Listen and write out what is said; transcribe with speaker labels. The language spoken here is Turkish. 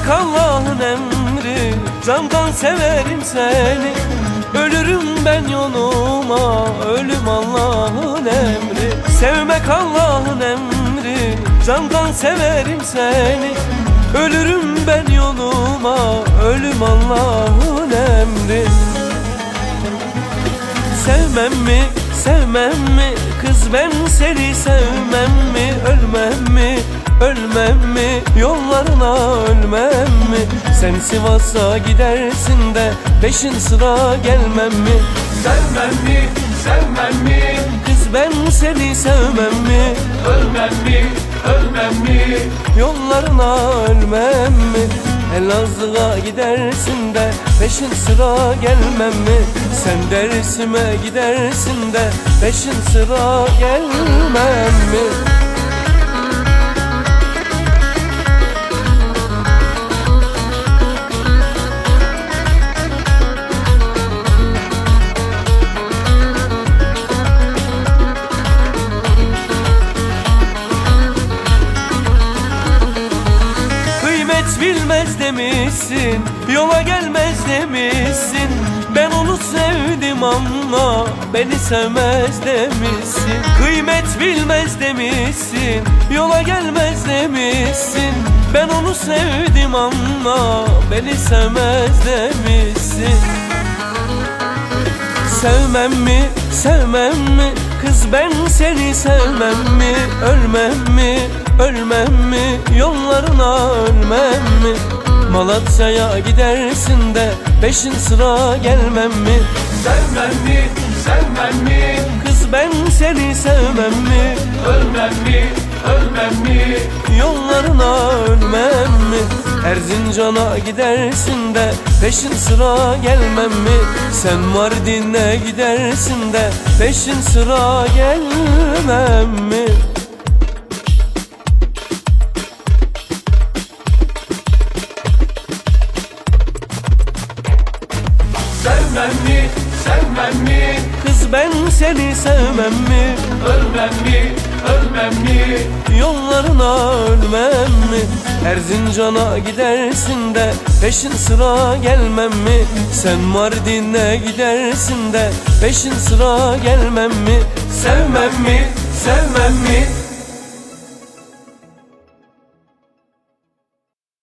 Speaker 1: Sevmek Allah'ın emri, candan severim seni. Ölürüm ben yoluma, ölüm Allah'ın emri. Sevmek Allah'ın emri, candan severim seni. Ölürüm ben yoluma, ölüm Allah'ın emri. Sevmem mi, sevmem mi, kız ben seni sevmem mi? Ölmem mi, ölmem mi, yollarına ölmem mi? Sen Sivas'a gidersin de peşin sıra gelmem mi?
Speaker 2: Sevmem mi, sevmem mi,
Speaker 1: Kız ben seni sevmem mi?
Speaker 2: ölmem mi, ölmem mi?
Speaker 1: Yollarına ölmem mi? Elazığ'a gidersin de peşin sıra gelmem mi? Sen Dersim'e gidersin de peşin sıra gelmem mi? Bilmez demişsin, yola gelmez demişsin. Ben onu sevdim ama beni sevmez demişsin. Kıymet bilmez demişsin, yola gelmez demişsin. Ben onu sevdim ama beni sevmez demişsin. Sevmem mi, sevmem mi, kız ben seni sevmem mi? Ölmem mi, ölmem mi, yollarına ölmem mi? Malatya'ya gidersin de peşin sıra gelmem mi?
Speaker 2: Sevmem mi, sevmem mi,
Speaker 1: Kız ben seni sevmem mi?
Speaker 2: ölmem mi, ölmem mi?
Speaker 1: Yollarına ölmem mi? Erzincan'a gidersin de peşin sıra gelmem mi? Sen Mardin'e gidersin de peşin sıra gelmem mi?
Speaker 2: Sevmem mi, sevmem mi,
Speaker 1: Kız ben seni sevmem mi?
Speaker 2: ölmem mi, ölmem mi?
Speaker 1: Yollarına ölmem mi? Erzincan'a gidersin de peşin sıra gelmem mi? Sen Mardin'e gidersin de peşin sıra gelmem mi?
Speaker 2: Sevmem mi, sevmem mi,